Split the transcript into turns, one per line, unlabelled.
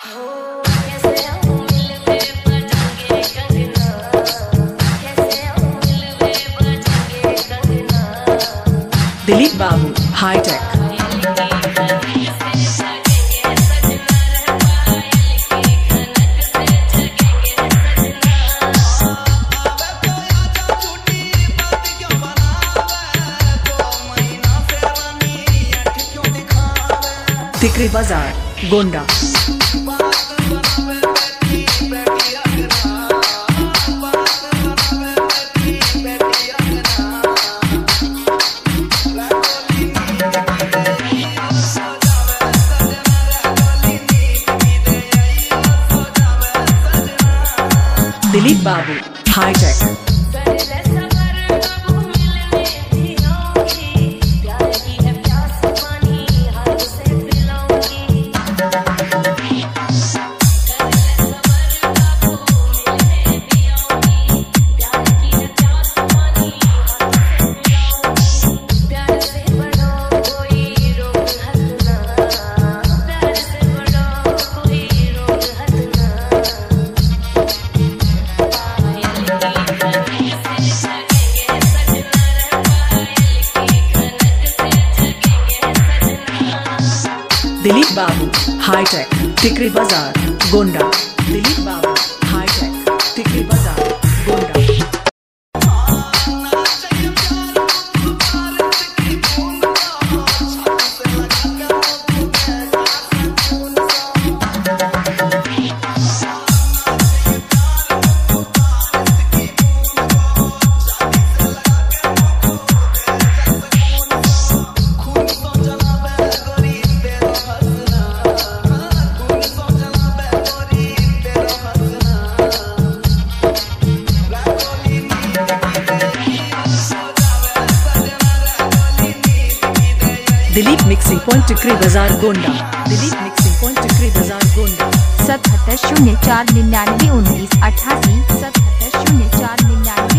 दिलीप बाबू हाईटेक। टिकरी बाजार गोंडा। दिलीप बाबू हाईटेक। दिलीप बाबू हाईटेक टिकरी बाजार गोंडा। दिलीप बाबू हाईटेक टिकरी बाजार गोंडा। दिलीप मिक्सिंग पॉइंट टिकरी बाजार गोंडा। दिलीप मिक्सिंग पॉइंट टिकरी बाजार गोंडा।
7704991988 7704991988।